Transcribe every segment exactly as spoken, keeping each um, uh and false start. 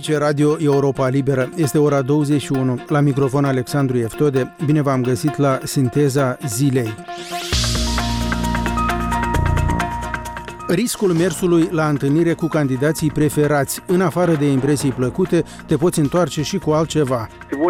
Aici Radio Europa Liberă. Este ora douăzeci și unu. La microfon Alexandru Eftode. Bine v-am găsit la Sinteza Zilei. Riscul mersului la întâlnire cu candidații preferați. În afară de impresii plăcute, te poți întoarce și cu altceva.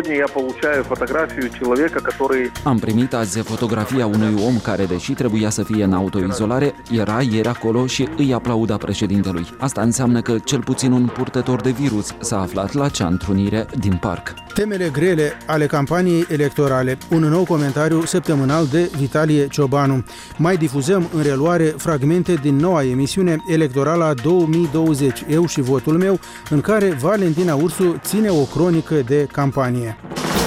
Am primit azi fotografia unui om care, deși trebuia să fie în autoizolare, era ieri acolo și îi aplauda președintelui. Asta înseamnă că cel puțin un purtător de virus s-a aflat la acea întrunire din parc. Temele grele ale campaniei electorale. Un nou comentariu săptămânal de Vitalie Ciobanu. Mai difuzăm în reluare fragmente din noua emisiune electorală două mii douăzeci, Eu și votul meu, în care Valentina Ursu ține o cronică de campanie.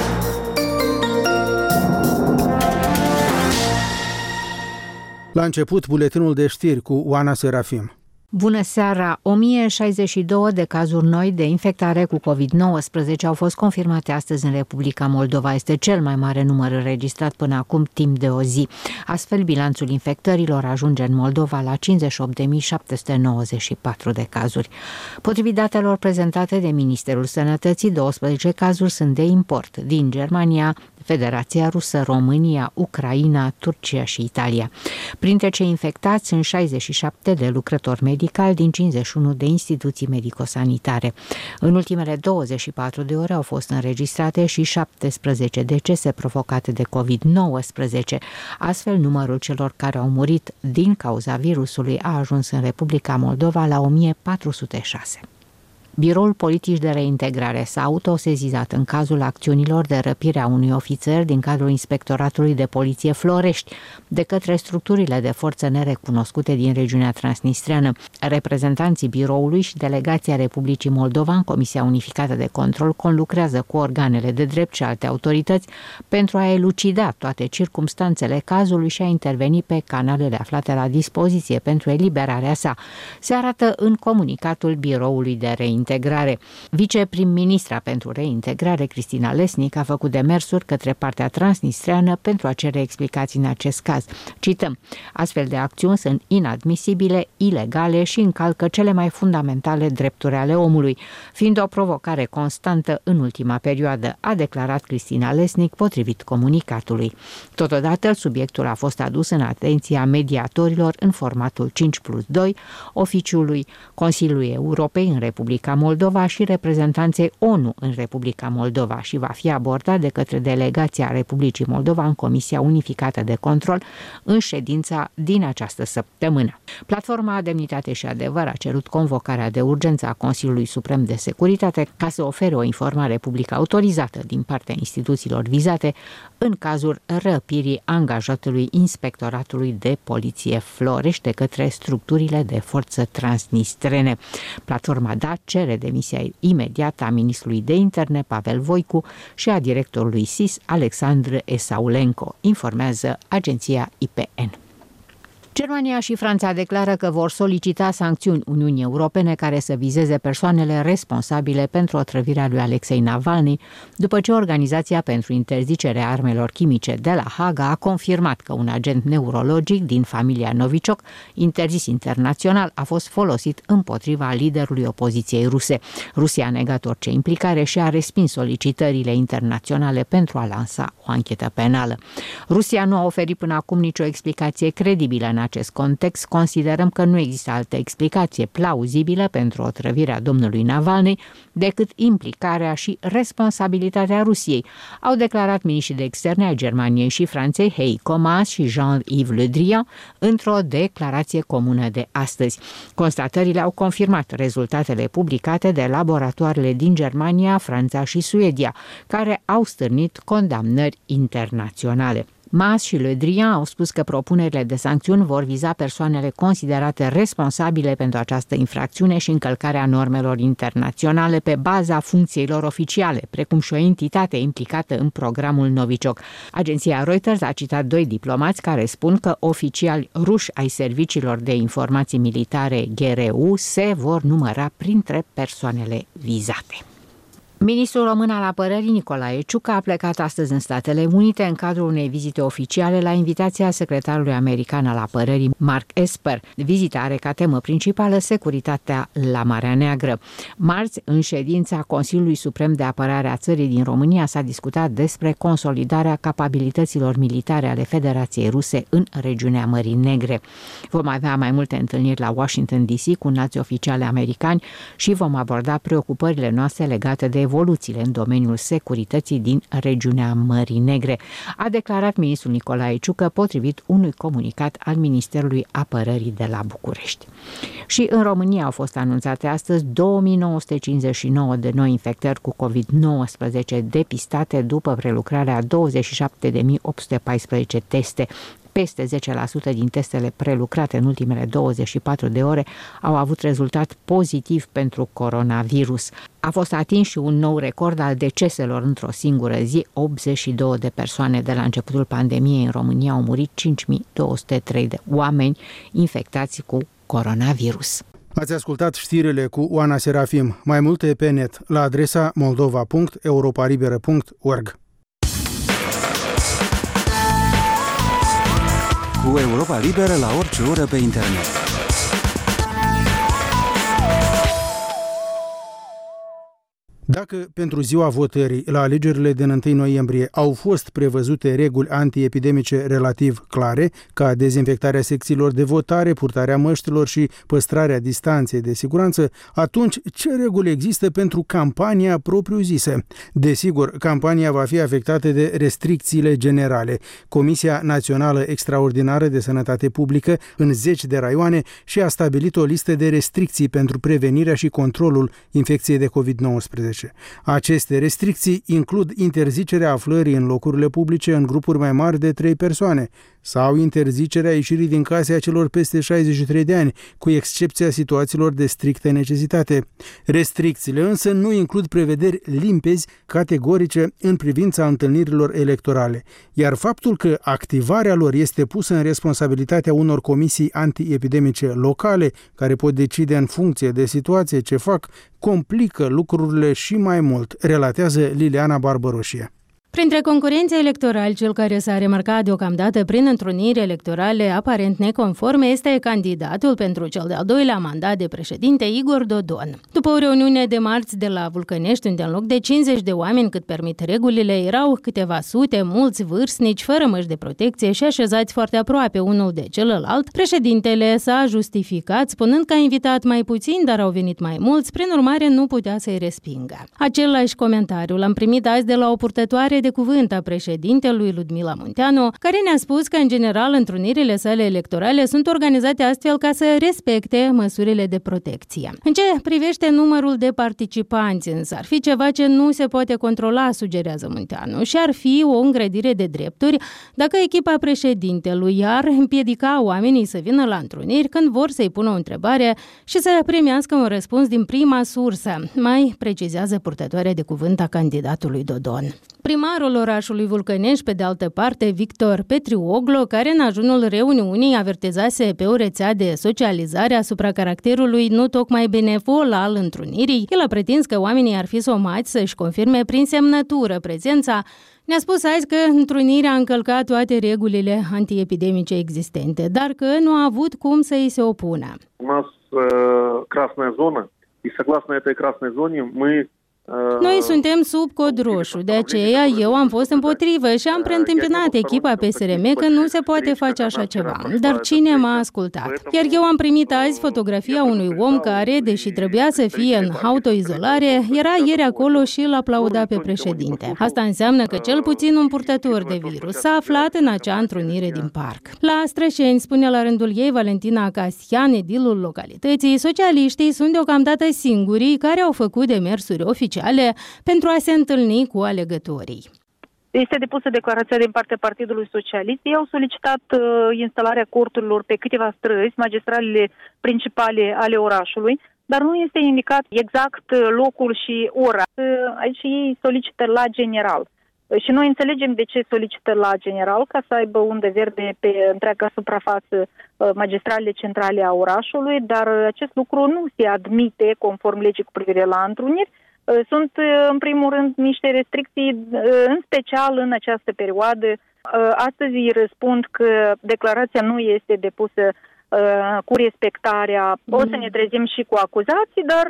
La început, buletinul de știri cu Oana Serafim. Bună seara! o mie șaizeci și două de cazuri noi de infectare cu covid nouăsprezece au fost confirmate astăzi în Republica Moldova. Este cel mai mare număr înregistrat până acum timp de o zi. Astfel, bilanțul infectărilor ajunge în Moldova la cincizeci și opt de mii șapte sute nouăzeci și patru de cazuri. Potrivit datelor prezentate de Ministerul Sănătății, douăsprezece cazuri sunt de import din Germania, Federația Rusă, România, Ucraina, Turcia și Italia. Printre cei infectați sunt șaizeci și șapte de lucrători medicali din cincizeci și unu de instituții medico-sanitare. În ultimele douăzeci și patru de ore au fost înregistrate și șaptesprezece decese provocate de covid nouăsprezece. Astfel, numărul celor care au murit din cauza virusului a ajuns în Republica Moldova la o mie patru sute șase. Biroul Politic de Reintegrare s-a autosezizat în cazul acțiunilor de răpire a unui ofițer din cadrul Inspectoratului de Poliție Florești de către structurile de forță nerecunoscute din regiunea transnistreană. Reprezentanții biroului și delegația Republicii Moldova în Comisia Unificată de Control conlucrează cu organele de drept și alte autorități pentru a elucida toate circumstanțele cazului și a interveni pe canalele aflate la dispoziție pentru eliberarea sa, se arată în comunicatul Biroului de Reintegrare. Integrare. Viceprim-ministra pentru reintegrare, Cristina Lesnic, a făcut demersuri către partea transnistreană pentru a cere explicații în acest caz. Cităm: astfel de acțiuni sunt inadmisibile, ilegale și încalcă cele mai fundamentale drepturi ale omului, fiind o provocare constantă în ultima perioadă, a declarat Cristina Lesnic potrivit comunicatului. Totodată, subiectul a fost adus în atenția mediatorilor în formatul cinci plus doi, oficiului Consiliului Europei în Republica Moldova și reprezentanței ONU în Republica Moldova și va fi abordat de către delegația Republicii Moldova în Comisia Unificată de Control în ședința din această săptămână. Platforma Demnitate și Adevăr a cerut convocarea de urgență a Consiliului Suprem de Securitate ca să ofere o informare publică autorizată din partea instituțiilor vizate în cazul răpirii angajatului Inspectoratului de Poliție Florești de către structurile de forță transnistrene. Platforma D A cere demisia imediată a ministrului de interne Pavel Voicu și a directorului S I S Alexandru Esaulenko, informează agenția I P N. Germania și Franța declară că vor solicita sancțiuni Uniunii Europene care să vizeze persoanele responsabile pentru otrăvirea lui Alexei Navalny, după ce Organizația pentru Interzicerea Armelor Chimice de la Haga a confirmat că un agent neurologic din familia Novichok, interzis internațional, a fost folosit împotriva liderului opoziției ruse. Rusia a negat orice implicare și a respins solicitările internaționale pentru a lansa o anchetă penală. Rusia nu a oferit până acum nicio explicație credibilă în acest context. Considerăm că nu există altă explicație plauzibilă pentru otrăvirea domnului Navalny decât implicarea și responsabilitatea Rusiei, au declarat miniștrii de externe ai Germaniei și Franței Heiko Maas și Jean-Yves Le Drian într-o declarație comună de astăzi. Constatările au confirmat rezultatele publicate de laboratoarele din Germania, Franța și Suedia, care au stârnit condamnări internaționale. Maas și Le Drian au spus că propunerile de sancțiuni vor viza persoanele considerate responsabile pentru această infracțiune și încălcarea normelor internaționale pe baza funcțiilor oficiale, precum și o entitate implicată în programul Novichok. Agenția Reuters a citat doi diplomați care spun că oficiali ruși ai serviciilor de informații militare G R U se vor număra printre persoanele vizate. Ministrul român al apărării Nicolae Ciucă a plecat astăzi în Statele Unite în cadrul unei vizite oficiale la invitația secretarului american al apărării Mark Esper. Vizita are ca temă principală securitatea la Marea Neagră. Marți, în ședința Consiliului Suprem de Apărare a țării din România, s-a discutat despre consolidarea capabilităților militare ale Federației Ruse în regiunea Mării Negre. Vom avea mai multe întâlniri la Washington D C cu înalți oficiali americani și vom aborda preocupările noastre legate de evoluțiile în domeniul securității din regiunea Mării Negre, a declarat ministrul Nicolae Ciucă potrivit unui comunicat al Ministerului Apărării de la București. Și în România au fost anunțate astăzi două mii nouă sute cincizeci și nouă de noi infectări cu covid nouăsprezece depistate după prelucrarea a douăzeci și șapte de mii opt sute paisprezece teste. Peste zece la sută din testele prelucrate în ultimele douăzeci și patru de ore au avut rezultat pozitiv pentru coronavirus. A fost atins și un nou record al deceselor într-o singură zi. optzeci și două de persoane de la începutul pandemiei în România au murit, cinci mii două sute trei de oameni infectați cu coronavirus. Ați ascultat știrile cu Oana Serafim. Mai multe pe net la adresa moldova punct europa liberă punct org. Cu Europa Liberă la orice oră pe internet. Dacă pentru ziua votării la alegerile din întâi noiembrie au fost prevăzute reguli antiepidemice relativ clare, ca dezinfectarea secțiilor de votare, purtarea măștilor și păstrarea distanței de siguranță, atunci ce reguli există pentru campania propriu-zisă? Desigur, campania va fi afectată de restricțiile generale. Comisia Națională Extraordinară de Sănătate Publică în zeci de raioane și-a stabilit o listă de restricții pentru prevenirea și controlul infecției de covid nouăsprezece. Aceste restricții includ interzicerea aflării în locurile publice în grupuri mai mari de trei persoane sau interzicerea ieșirii din case a celor peste șaizeci și trei de ani, cu excepția situațiilor de strictă necesitate. Restricțiile însă nu includ prevederi limpezi, categorice în privința întâlnirilor electorale, iar faptul că activarea lor este pusă în responsabilitatea unor comisii antiepidemice locale, care pot decide în funcție de situație ce fac, complică lucrurile și mai mult, relatează Liliana Barbăroșie. Printre concurenții electorali, cel care s-a remarcat deocamdată prin întruniri electorale aparent neconforme este candidatul pentru cel de-al doilea mandat de președinte, Igor Dodon. După o reuniune de marți de la Vulcănești, unde în loc de cincizeci de oameni cât permit regulile, erau câteva sute, mulți vârstnici, fără măști de protecție și așezați foarte aproape unul de celălalt, președintele s-a justificat spunând că a invitat mai puțini, dar au venit mai mulți, prin urmare nu putea să-i respingă. Același comentariu l-am primit azi de la o purtătoare de cuvânt a președintelui Ludmila Munteanu, care ne-a spus că, în general, întrunirile sale electorale sunt organizate astfel ca să respecte măsurile de protecție. În ce privește numărul de participanți, însă, ar fi ceva ce nu se poate controla, sugerează Munteanu, și ar fi o îngrădire de drepturi dacă echipa președintelui ar împiedica oamenii să vină la întruniri când vor să-i pună o întrebare și să primească un răspuns din prima sursă, mai precizează purtătoarea de cuvânt a candidatului Dodon. Primarul orașului Vulcănești, pe de altă parte, Victor Petrioglo, care în ajunul reuniunii avertizase pe o rețea de socializare asupra caracterului nu tocmai benevol al întrunirii, el a pretins că oamenii ar fi somați să-și confirme prin semnătură prezența. Ne-a spus azi că întrunirea a încălcat toate regulile antiepidemice existente, dar că nu a avut cum să îi se opună. У нас э, красная зона, и согласно этой красной зоне мы Noi suntem sub cod roșu, de aceea eu am fost împotrivă și am preîntâmpinat echipa P S R M că nu se poate face așa ceva. Dar cine m-a ascultat? Iar eu am primit azi fotografia unui om care, deși trebuia să fie în autoizolare, era ieri acolo și îl aplauda pe președinte. Asta înseamnă că cel puțin un purtător de virus s-a aflat în acea întrunire din parc. La Strășeni, spune la rândul ei Valentina Casian, edilul localității, socialiștii sunt deocamdată singurii care au făcut demersuri oficiale pentru a se întâlni cu alegătorii. Este depusă declarația din partea Partidului Socialist. Ei au solicitat uh, instalarea corturilor pe câteva străzi, magistralele principale ale orașului, dar nu este indicat exact locul și ora. Aici ei solicită la general. Și noi înțelegem de ce solicită la general, ca să aibă undă verde pe întreaga suprafață magistralele centrale a orașului, dar acest lucru nu se admite conform legii cu privire la întruniri, Sunt, în primul rând, niște restricții, în special în această perioadă. Astăzi îi răspund că declarația nu este depusă cu respectarea. O să ne trezim și cu acuzații, dar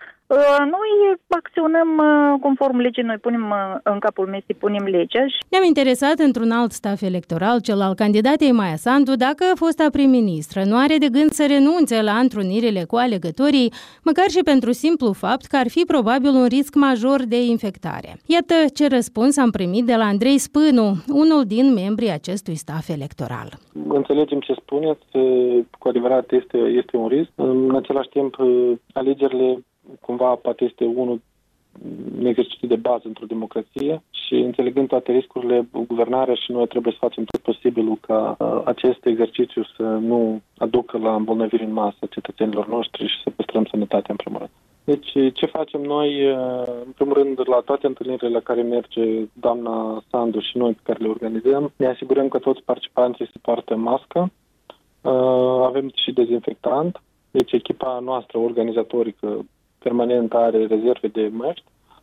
noi acționăm conform legii, noi punem în capul mesei, punem legea. Ne-am interesat într-un alt staf electoral, cel al candidatei Maia Sandu, dacă fosta prim-ministră nu are de gând să renunțe la întrunirile cu alegătorii, măcar și pentru simplu fapt că ar fi probabil un risc major de infectare. Iată ce răspuns am primit de la Andrei Spânu, unul din membrii acestui staf electoral. Înțelegem ce spuneți, cu adevărat este, este un risc. În același timp, alegerile cumva poate este unul un exercițiu de bază într-o democrație și înțelegând toate riscurile, guvernarea și noi trebuie să facem tot posibilul ca uh, acest exercițiu să nu aducă la îmbolnăviri în masă cetățenilor noștri și să păstrăm sănătatea în primul rând. Deci ce facem noi, uh, în primul rând, la toate întâlnirile la care merge doamna Sandu și noi pe care le organizăm, ne asigurăm că toți participanții se poartă mască, uh, avem și dezinfectant, deci echipa noastră organizatorică permanent are rezerve de măști,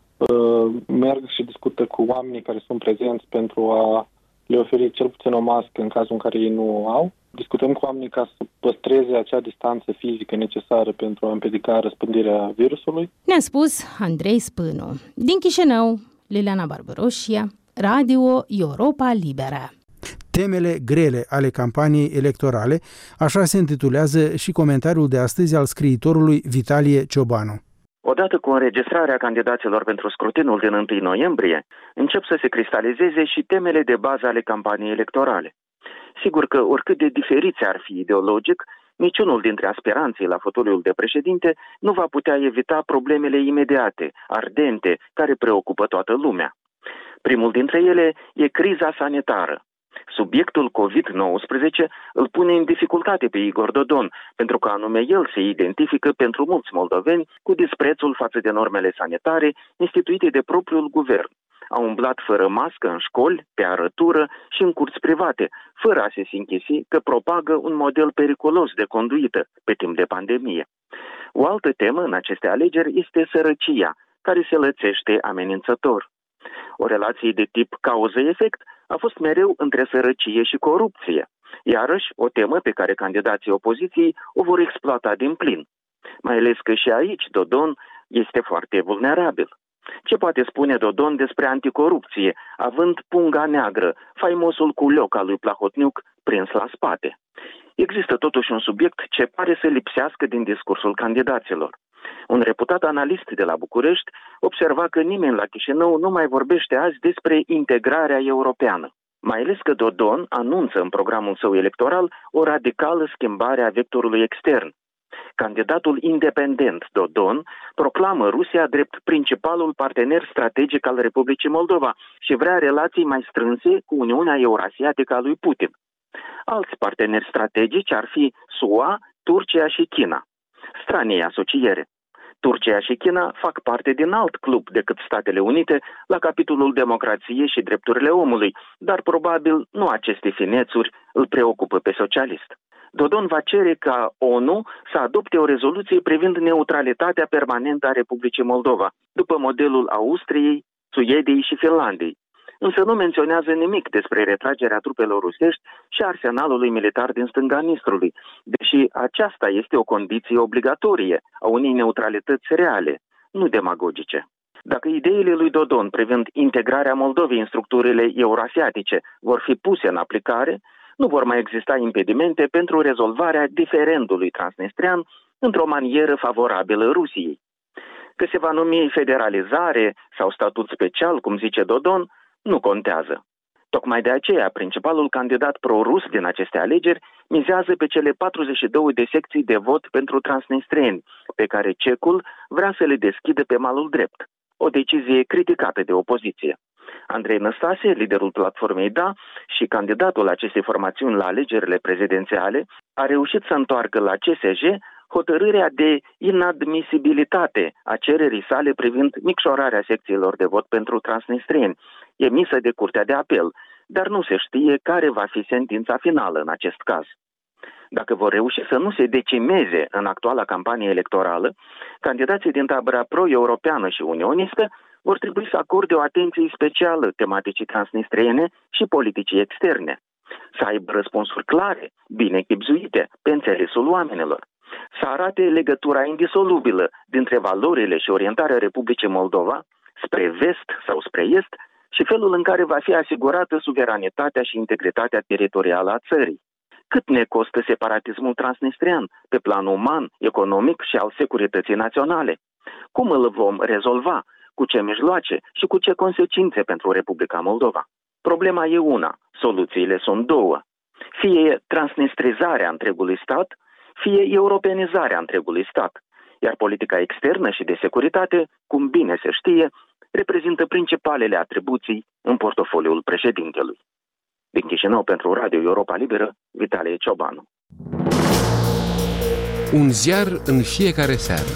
merg și discută cu oamenii care sunt prezenți pentru a le oferi cel puțin o mască în cazul în care ei nu o au. Discutăm cu oamenii ca să păstreze acea distanță fizică necesară pentru a împiedica răspândirea virusului. Ne-a spus Andrei Spânu. Din Chișinău, Liliana Barbaroșia, Radio Europa Liberă. Temele grele ale campaniei electorale, așa se intitulează și comentariul de astăzi al scriitorului Vitalie Ciobanu. Odată cu înregistrarea candidaților pentru scrutinul din întâi noiembrie, încep să se cristalizeze și temele de bază ale campaniei electorale. Sigur că, oricât de diferiți ar fi ideologic, niciunul dintre aspiranții la fotoliul de președinte nu va putea evita problemele imediate, ardente, care preocupă toată lumea. Primul dintre ele e criza sanitară. Subiectul covid nouăsprezece îl pune în dificultate pe Igor Dodon, pentru că anume el se identifică pentru mulți moldoveni cu disprețul față de normele sanitare instituite de propriul guvern. A umblat fără mască în școli, pe arătură și în curți private, fără a se sinchisi că propagă un model periculos de conduită pe timp de pandemie. O altă temă în aceste alegeri este sărăcia, care se lățește amenințător. O relație de tip cauză-efect a fost mereu între sărăcie și corupție. Iarăși, o temă pe care candidații opoziției o vor exploata din plin. Mai ales că și aici Dodon este foarte vulnerabil. Ce poate spune Dodon despre anticorupție, având punga neagră, faimosul culioc al lui Plahotniuc prins la spate? Există totuși un subiect ce pare să lipsească din discursul candidaților. Un reputat analist de la București observa că nimeni la Chișinău nu mai vorbește azi despre integrarea europeană. Mai ales că Dodon anunță în programul său electoral o radicală schimbare a vectorului extern. Candidatul independent Dodon proclamă Rusia drept principalul partener strategic al Republicii Moldova și vrea relații mai strânse cu Uniunea Eurasiatică a lui Putin. Alți parteneri strategici ar fi S U A, Turcia și China. Stranie asociere. Turcia și China fac parte din alt club decât Statele Unite la capitolul democrație și drepturile omului, dar probabil nu aceste finețuri îl preocupă pe socialist. Dodon va cere ca O N U să adopte o rezoluție privind neutralitatea permanentă a Republicii Moldova, după modelul Austriei, Suediei și Finlandei. Însă nu menționează nimic despre retragerea trupelor rusești și arsenalului militar din stânga Nistrului, deși aceasta este o condiție obligatorie a unei neutralități reale, nu demagogice. Dacă ideile lui Dodon privind integrarea Moldovei în structurile eurasiatice vor fi puse în aplicare, nu vor mai exista impedimente pentru rezolvarea diferendului transnistrean într-o manieră favorabilă Rusiei. Că se va numi federalizare sau statut special, cum zice Dodon, nu contează. Tocmai de aceea, principalul candidat pro-rus din aceste alegeri mizează pe cele patruzeci și două de secții de vot pentru transnistreni, pe care cecul vrea să le deschidă pe malul drept. O decizie criticată de opoziție. Andrei Năstase, liderul platformei Da și candidatul acestei formațiuni la alegerile prezidențiale, a reușit să întoarcă la C S J hotărârea de inadmisibilitate a cererii sale privind micșorarea secțiilor de vot pentru transnistrieni, emisă de Curtea de Apel, dar nu se știe care va fi sentința finală în acest caz. Dacă vor reuși să nu se decimeze în actuala campanie electorală, candidații din tabăra pro-europeană și unionistă vor trebui să acorde o atenție specială tematicii transnistriene și politicii externe, să aibă răspunsuri clare, bine chibzuite, pe înțelesul oamenilor, să arate legătura indisolubilă dintre valorile și orientarea Republicii Moldova spre vest sau spre est și felul în care va fi asigurată suveranitatea și integritatea teritorială a țării. Cât ne costă separatismul transnistrian pe plan uman, economic și al securității naționale? Cum îl vom rezolva? Cu ce mijloace și cu ce consecințe pentru Republica Moldova? Problema e una, soluțiile sunt două. Fie transnistrizarea întregului stat, fie europenizarea întregului stat. Iar politica externă și de securitate, cum bine se știe, reprezintă principalele atribuții în portofoliul președintelui. Din Chișinău pentru Radio Europa Liberă, Vitalie Ciobanu. Un ziar în fiecare seară.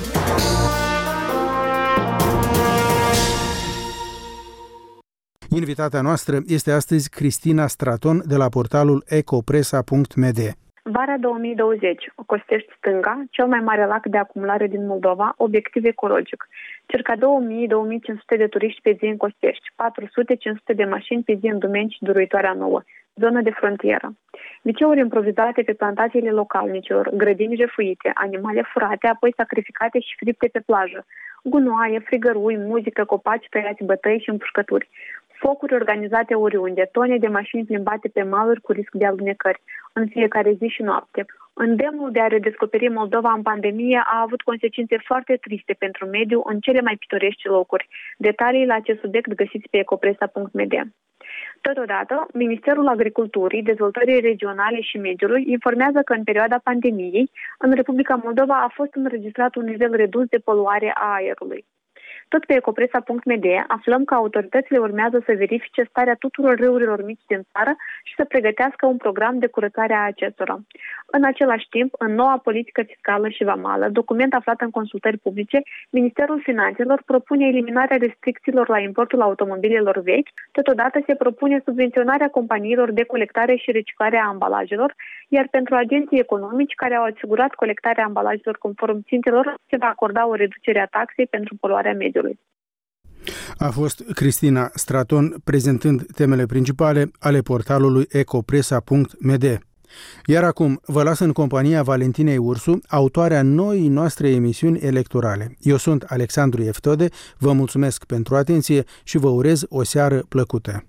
Invitata noastră este astăzi Cristina Straton de la portalul ecopresa punct m d. Vara două mii douăzeci, Costești Stânga, cel mai mare lac de acumulare din Moldova, obiectiv ecologic. Circa două mii - două mii cinci sute de turiști pe zi în Costești, patru sute - cinci sute de mașini pe zi în Dumeni și Duruitoarea Nouă, zonă de frontieră. Liceuri improvizate pe plantațiile localnicilor, grădini jefuite, animale furate, apoi sacrificate și fripte pe plajă, gunoaie, frigărui, muzică, copaci tăiați bătăi și împușcături. Focuri organizate oriunde, tone de mașini plimbate pe maluri cu risc de alunecări, în fiecare zi și noapte. Îndemnul de a redescoperi Moldova în pandemie a avut consecințe foarte triste pentru mediu în cele mai pitorești locuri. Detalii la acest subiect găsiți pe ecopresa punct m d. Totodată, Ministerul Agriculturii, Dezvoltării Regionale și Mediului informează că în perioada pandemiei, în Republica Moldova a fost înregistrat un nivel redus de poluare a aerului. Tot pe ecopresa punct m d aflăm că autoritățile urmează să verifice starea tuturor râurilor mici din țară și să pregătească un program de curățare a acestora. În același timp, în noua politică fiscală și vamală, document aflat în consultări publice, Ministerul Finanțelor propune eliminarea restricțiilor la importul automobilelor vechi, totodată se propune subvenționarea companiilor de colectare și reciclare a ambalajelor, iar pentru agenții economici care au asigurat colectarea ambalajelor conform țintelor, se va acorda o reducere a taxei pentru poluarea mediului. A fost Cristina Straton prezentând temele principale ale portalului ecopresa punct m d. Iar acum vă las în compania Valentinei Ursu, autoarea noii noastre emisiuni electorale. Eu sunt Alexandru Eftode, vă mulțumesc pentru atenție și vă urez o seară plăcută.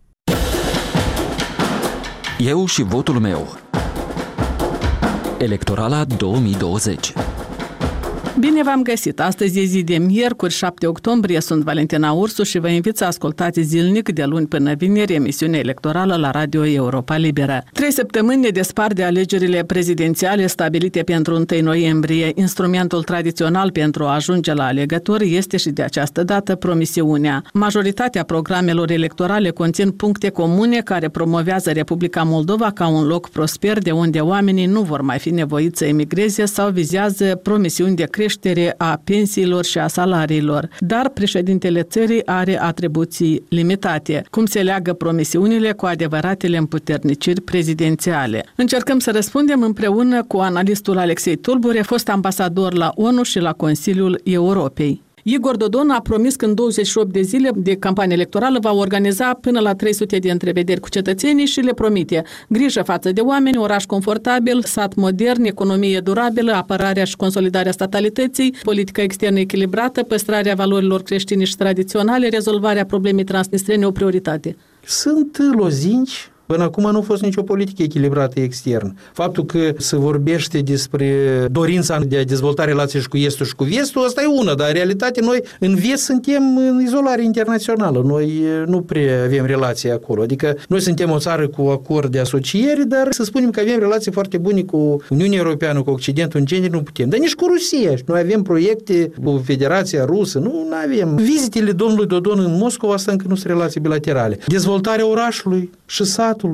Eu și votul meu. Electorala două mii douăzeci. Bine v-am găsit! Astăzi e zi de miercuri, șapte octombrie, sunt Valentina Ursu și vă invit să ascultați zilnic de luni până vineri emisiunea electorală la Radio Europa Liberă. Trei săptămâni ne despart de alegerile prezidențiale stabilite pentru întâi noiembrie. Instrumentul tradițional pentru a ajunge la alegători este și de această dată promisiunea. Majoritatea programelor electorale conțin puncte comune care promovează Republica Moldova ca un loc prosper de unde oamenii nu vor mai fi nevoiți să emigreze sau vizează promisiuni de creștere a pensiilor și a salariilor, dar președintele țării are atribuții limitate. Cum se leagă promisiunile cu adevăratele împuterniciri prezidențiale? Încercăm să răspundem împreună cu analistul Alexei Tulbure, fost ambasador la O N U și la Consiliul Europei. Igor Dodon a promis că în douăzeci și opt de zile de campanie electorală va organiza până la trei sute de întrevederi cu cetățenii și le promite grijă față de oameni, oraș confortabil, sat modern, economie durabilă, apărarea și consolidarea statalității, politică externă echilibrată, păstrarea valorilor creștine și tradiționale, rezolvarea problemei transnistrene o prioritate. Sunt lozinci. Până acum nu a fost nicio politică echilibrată externă. Faptul că se vorbește despre dorința de a dezvolta relații și cu Estul și cu Vestul, asta e una, dar în realitate noi în Vest suntem în izolare internațională. Noi nu prea avem relații acolo. Adică noi suntem o țară cu acord de asociere, dar să spunem că avem relații foarte bune cu Uniunea Europeană, cu Occidentul în genere, nu putem. Dar nici cu Rusia. Noi avem proiecte cu Federația Rusă, nu avem. Vizitele domnului Dodon în Moscova, asta încă nu sunt relații bilaterale. Dezvoltarea orașului și satului.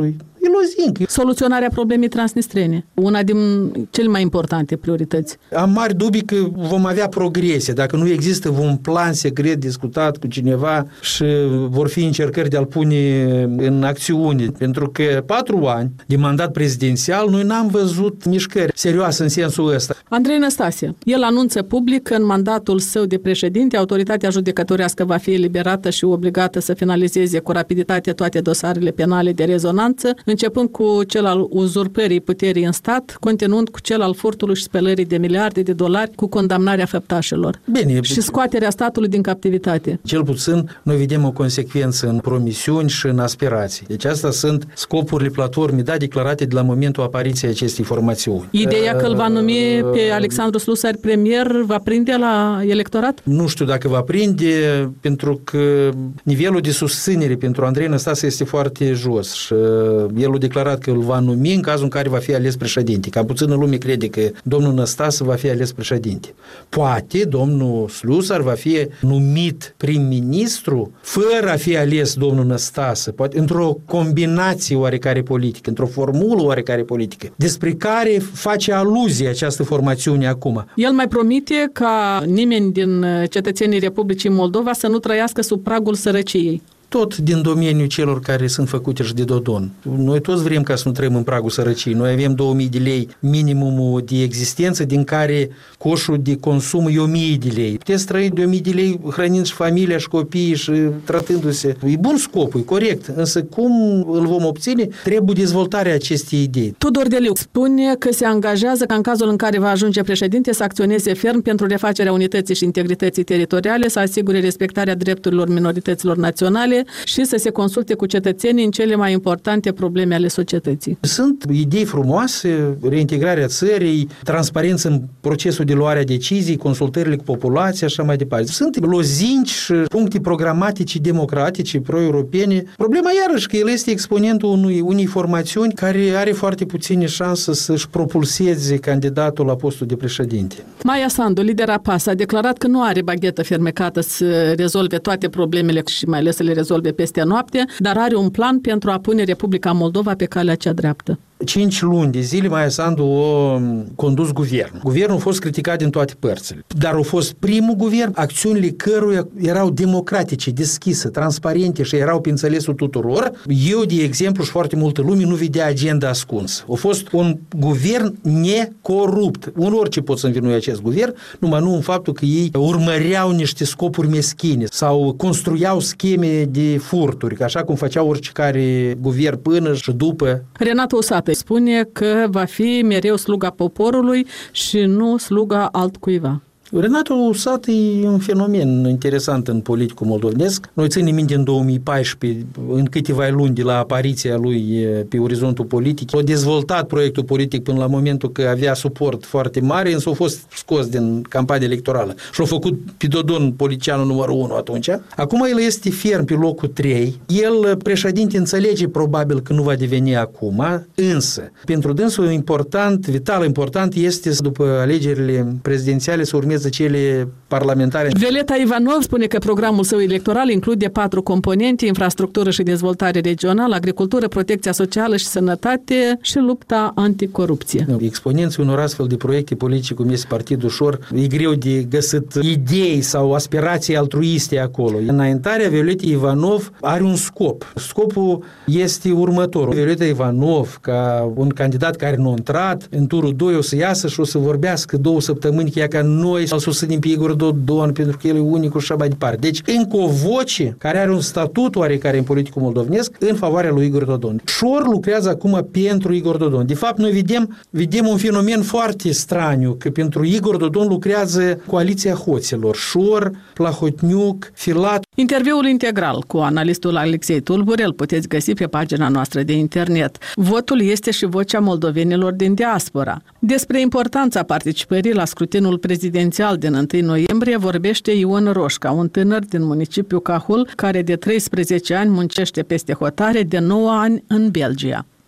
E lozinc. Soluționarea problemei transnistrene, una din cele mai importante priorități. Am mari dubii că vom avea progrese. Dacă nu există un plan secret discutat cu cineva și vor fi încercări de a-l pune în acțiune. Pentru că patru ani de mandat prezidențial noi n-am văzut mișcări serioase în sensul ăsta. Andrei Năstase, el anunță public că în mandatul său de președinte, autoritatea judecătorească va fi eliberată și obligată să finalizeze cu rapiditate toate dosarele penale de rezonanță, începând cu cel al uzurpării puterii în stat, continuând cu cel al furtului și spălării de miliarde de dolari cu condamnarea făptașilor. Bine, și scoaterea statului din captivitate. Cel puțin noi vedem o consecvență în promisiuni și în aspirații. Deci astea sunt scopurile platformei, da, declarate de la momentul apariției acestei formațiuni. Ideea că îl va numi pe Alexandru Slusar premier va prinde la electorat? Nu știu dacă va prinde, pentru că nivelul de susținere pentru Andrei Năstase este foarte jos și el a declarat că îl va numi în cazul în care va fi ales președinte. Cam puțină lume crede că domnul Năstase va fi ales președinte. Poate domnul Slusar va fi numit prim-ministru fără a fi ales domnul Năstase, poate într-o combinație oarecare politică, într-o formulă oarecare politică, despre care face aluzie această formațiune acum. El mai promite ca nimeni din cetățenii Republicii Moldova să nu trăiască sub pragul sărăciei. Tot din domeniul celor care sunt făcute și de Dodon. Noi toți vrem ca să nu trăim în pragul sărăciei. Noi avem două mii de lei minimumul de existență, din care coșul de consum e o mie de lei. Puteți trăi de o mie de lei hrănind și familia și copiii și tratându-se. E bun scopul, e corect, însă cum îl vom obține? Trebuie dezvoltarea acestei idei. Tudor Deliu spune că se angajează ca în cazul în care va ajunge președinte să acționeze ferm pentru refacerea unității și integrității teritoriale, să asigure respectarea drepturilor minorităților naționale și să se consulte cu cetățenii în cele mai importante probleme ale societății. Sunt idei frumoase, reintegrarea țării, transparență în procesul de luare a decizii, consultările cu populația și așa mai departe. Sunt lozinci și puncte programatice democratice, pro-europene. Problema iarăși că el este exponentul unui, unei formațiuni care are foarte puține șanse să-și propulseze candidatul la postul de președinte. Maia Sandu, lidera P A S, a declarat că nu are baghetă fermecată să rezolve toate problemele și mai ales să le rezolve peste noapte, dar are un plan pentru a pune Republica Moldova pe calea cea dreaptă. Cinci luni de zile Maia Sandu a condus guvernul. Guvernul a fost criticat din toate părțile, dar a fost primul guvern, acțiunile căruia erau democratice, deschise, transparente și erau pe înțelesul tuturor. Eu, de exemplu, și foarte multă lume nu vedea agenda ascunsă. A fost un guvern necorupt. În orice pot să învinui acest guvern, numai nu în faptul că ei urmăreau niște scopuri meschine sau construiau scheme de furturi, așa cum făceau oricare guvern până și după. Renato Usat spune că va fi mereu sluga poporului și nu sluga altcuiva. Renato Usat e un fenomen interesant în politicul moldovenesc. Noi ținem minte în două mii paisprezece, în câteva luni de la apariția lui pe orizontul politic, a dezvoltat proiectul politic până la momentul că avea suport foarte mare, însă a fost scos din campania electorală și a făcut pe Dodon politicianul numărul unu atunci. Acum el este ferm pe locul trei. El, președinte, înțelege probabil că nu va deveni acum, însă pentru dânsul important, vital important este după alegerile prezidențiale să urmeze cele parlamentare. Violeta Ivanov spune că programul său electoral include patru componente: infrastructură și dezvoltare regională, agricultură, protecția socială și sănătate și lupta anticorupție. Exponenții unor astfel de proiecte politice, cum este Partidul Ușor, e greu de găsit idei sau aspirații altruiste acolo. Înaintarea Violetei Ivanov are un scop. Scopul este următorul. Violeta Ivanov, ca un candidat care nu a intrat, în turul doi o să iasă și o să vorbească două săptămâni că ea ca noi să-l susținem pe Igor Dodon pentru că el e unicul și așa mai departe. Deci, încă o voce care are un statut oarecare în politicul moldovenesc în favoarea lui Igor Dodon. Șor lucrează acum pentru Igor Dodon. De fapt, noi vedem, vedem un fenomen foarte straniu, că pentru Igor Dodon lucrează coaliția hoților. Șor, Plahotniuc, Filat. Interviul integral cu analistul Alexei Tulbure îl puteți găsi pe pagina noastră de internet. Votul este și vocea moldovenilor din diaspora. Despre importanța participării la scrutinul prezidențial din întâi noiembrie vorbește Ion Roșca, un tânăr din municipiul Cahul, care de treisprezece ani muncește peste hotare, de nouă ani în Belgia.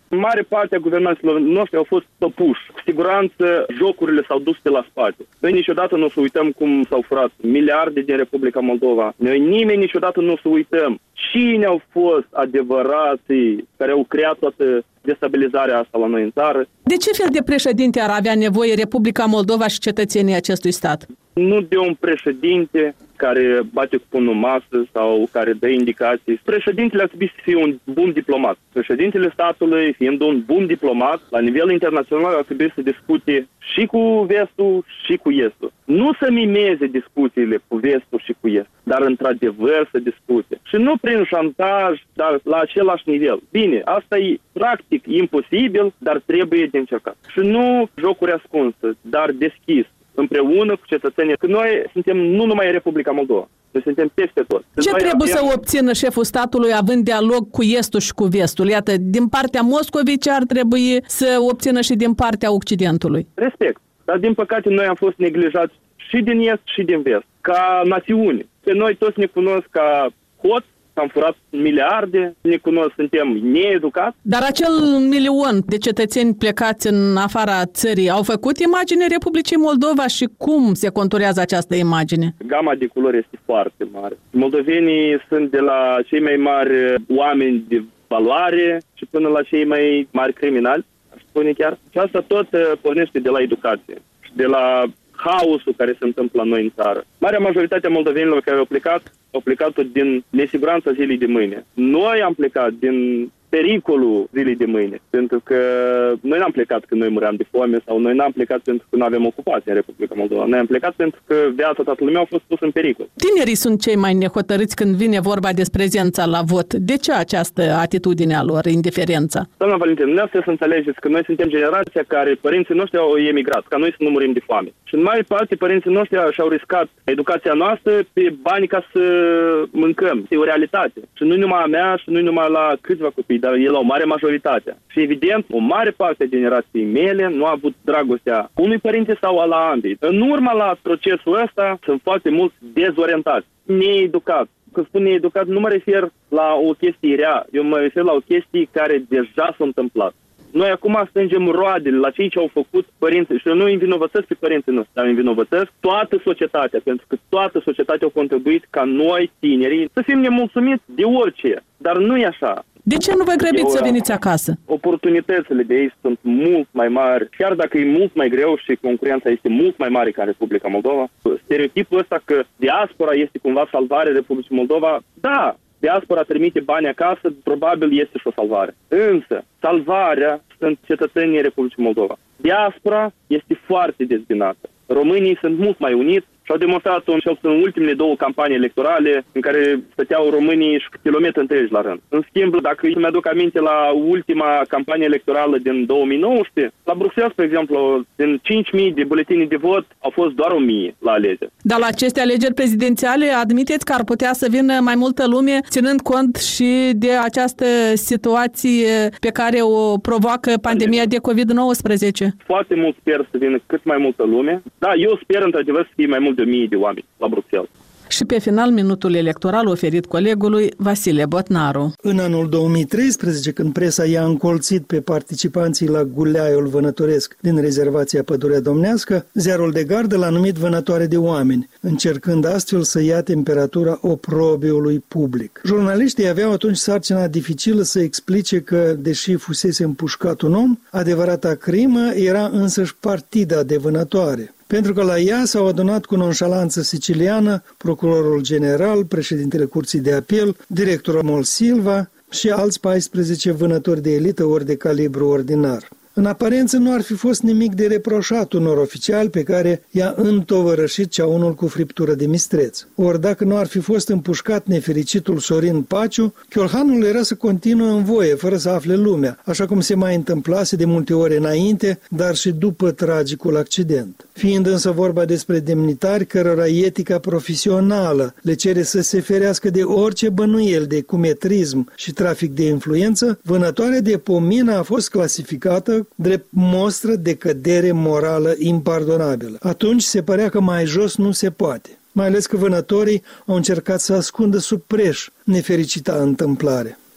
Mare parte a guvernanților noștri au fost păpuși. Cu siguranță jocurile s-au dus de la spate. Noi niciodată nu o să uităm cum s-au furat miliarde din Republica Moldova. Noi nimeni niciodată nu o să uităm cine au fost adevărații care au creat toată destabilizarea asta la noi în țară. De ce fel de președinte ar avea nevoie Republica Moldova și cetățenii acestui stat? Nu de un președinte care bate cu pumnul în masă sau care dă indicații. Președintele ar trebui să fie un bun diplomat. Președintele statului, fiind un bun diplomat, la nivel internațional ar trebui să discute și cu vestul și cu estul. Nu să mimeze discuțiile cu vestul și cu estul, dar într-adevăr să discute. Și nu prin șantaj, dar la același nivel. Bine, asta e practic imposibil, dar trebuie de încercat. Și nu jocuri ascunse, dar deschis, împreună cu cetățenii. Că noi suntem nu numai Republica Moldova, noi suntem peste tot. Ce noi trebuie avem... să obțină șeful statului având dialog cu estul și cu vestul? Iată, din partea Moscovei ce ar trebui să obțină și din partea Occidentului? Respect. Dar din păcate noi am fost neglijați și din est și din vest, ca națiuni. Pe noi toți ne cunosc ca hoți, am furat miliarde, ne cunosc, suntem needucați. Dar acel milion de cetățeni plecați în afara țării au făcut imagine Republicii Moldova și cum se conturează această imagine? Gama de culori este foarte mare. Moldovenii sunt de la cei mai mari oameni de valoare și până la cei mai mari criminali, aș spune chiar. Și asta tot pornește de la educație și de la haosul care se întâmplă la noi în țară. Marea majoritate a moldovenilor care au plecat, au plecat din nesiguranța zilei de mâine. Noi am plecat din pericolul zilei de mâine, pentru că noi n-am plecat când noi muream de foame sau noi n-am plecat pentru că nu avem ocupație în Republica Moldova. Noi am plecat pentru că viața toată lumea a fost pusă în pericol. Tinerii sunt cei mai nehotărâți când vine vorba despre prezența la vot. De ce această atitudine a lor, indiferența? Doamna Valentin, nu trebuie să înțelegeți că noi suntem generația care părinții noștri au emigrat, ca noi să nu murim de foame. Și în mai parte părinții noștri și-au riscat educația noastră pe bani ca să mâncăm. Este o realitate. Și nu numai a mea, și nu numai la câțiva copii, dar e la o mare majoritate. Și evident, o mare parte a generației mele nu a avut dragostea unui părinte sau a la ambii. În urma la procesul ăsta sunt foarte mulți dezorientați, needucați. Când spun needucat, nu mă refer la o chestie rea, eu mă refer la o chestie care deja s-a întâmplat. Noi acum strângem roadele la cei ce au făcut părinții și eu nu învinovățesc pe părinții noștri, dar învinovățesc toată societatea, pentru că toată societatea a contribuit ca noi, tinerii, să fim nemulțumiți de orice, dar nu e așa. De ce nu vă grăbiți să veniți acasă? Oportunitățile de aici sunt mult mai mari, chiar dacă e mult mai greu și concurența este mult mai mare ca Republica Moldova. Stereotipul ăsta că diaspora este cumva salvarea Republicii Moldova, da, diaspora trimite bani acasă, probabil este și o salvare. Însă, salvarea sunt cetățenii Republicii Moldova. Diaspora este foarte dezbinată. Românii sunt mult mai uniți și au demonstrat-o în ultimele două campanii electorale în care stăteau românii și kilometri întregi la rând. În schimb, dacă îmi aduc aminte la ultima campanie electorală din două mii nouăsprezece, la Bruxelles, spre exemplu, din cinci mii de buletini de vot, au fost doar o mie la alegeri. Dar la aceste alegeri prezidențiale admiteți că ar putea să vină mai multă lume, ținând cont și de această situație pe care o provoacă pandemia de covid nouăsprezece? Foarte mult sper să vină cât mai multă lume. Da, eu sper într-adevăr să fie mai mult de o mie de oameni la Bruxelles. Și pe final, minutul electoral oferit colegului Vasile Botnaru. În anul două mii treisprezece, când presa i-a încolțit pe participanții la guleaiul vânătoresc din rezervația Pădurea Domnească, ziarul de gardă l-a numit vânătoare de oameni, încercând astfel să ia temperatura oprobiului public. Jurnaliștii aveau atunci sarcina dificilă să explice că, deși fusese împușcat un om, adevărata crimă era însăși partida de vânătoare. Pentru că la ea s-au adunat cu nonșalanță siciliană procurorul general, președintele Curții de Apel, directorul Mol Silva și alți paisprezece vânători de elită ori de calibru ordinar. În aparență nu ar fi fost nimic de reproșat unor oficiali pe care i-a întovărășit ceaunul cu friptură de mistreț. Ori dacă nu ar fi fost împușcat nefericitul Sorin Paciu, chiolhanul era să continue în voie, fără să afle lumea, așa cum se mai întâmplase de multe ori înainte, dar și după tragicul accident. Fiind însă vorba despre demnitari cărora etica profesională le cere să se ferească de orice bănuiel de cumetrism și trafic de influență, vânătoarea de pomină a fost clasificată drept mostră de cădere morală impardonabilă. Atunci se părea că mai jos nu se poate, mai ales că vânătorii au încercat să ascundă sub preș nefericita întâmplare.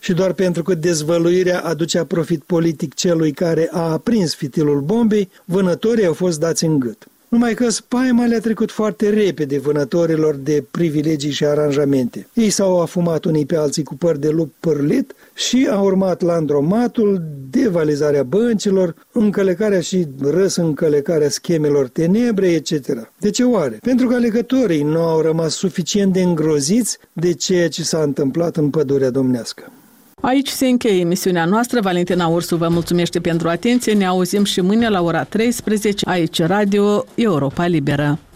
și doar pentru că dezvăluirea aducea profit politic celui care a aprins fitilul bombei, vânătorii au fost dați în gât. Numai că spaima le-a trecut foarte repede vânătorilor de privilegii și aranjamente. Ei s-au afumat unii pe alții cu păr de lup pârlit și a urmat landromatul, devalizarea băncilor, încălecarea și răsîncălecarea schemelor tenebre, et cetera. De ce oare? Pentru că alegătorii nu au rămas suficient de îngroziți de ceea ce s-a întâmplat în pădurea domnească. Aici se încheie emisiunea noastră. Valentina Ursu vă mulțumește pentru atenție. Ne auzim și mâine la ora treisprezece aici Radio Europa Liberă.